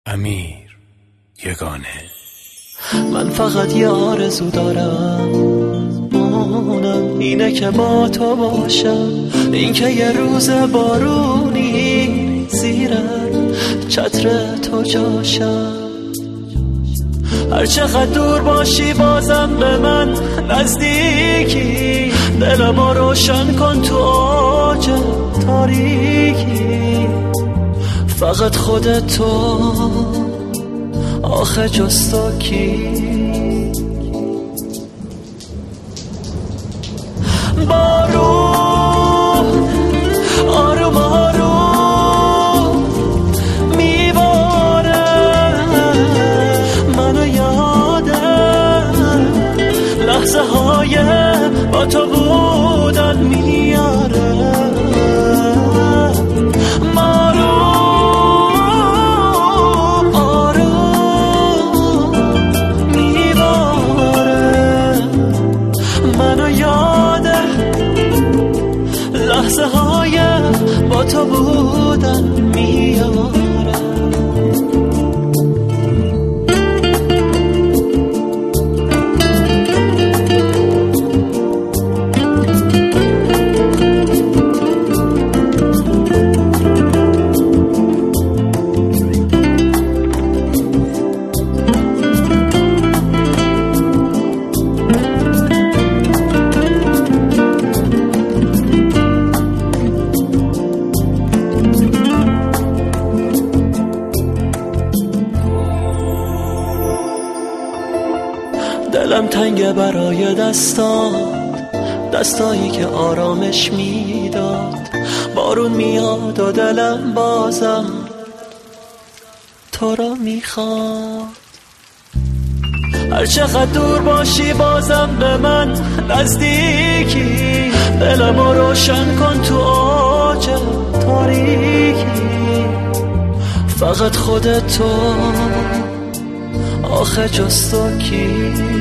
امیر یگانه. من فقط یه آرزو دارم، اونم اینه که با تو باشم، این که یه روز بارونی زیر چتر تو جاشم. هر چقدر دور باشی بازم به من نزدیکی، دلمو روشن کن تو اوج تاریکی. فقط خودت تو آخه جز تو کی؟ بارون آروم آروم میباره، منو یادم لحظه های با تو بودن میاره. لحظه های با تو بودن میاره. دلم تنگه برای دستایی که آرامش میداد. بارون میاد و دلم بازم تو را میخواد. هر چقدر دور باشی بازم به من نزدیکی، دلمو روشن کن تو اوج تاریکی. فقط خودت تو آخه جز تو کی؟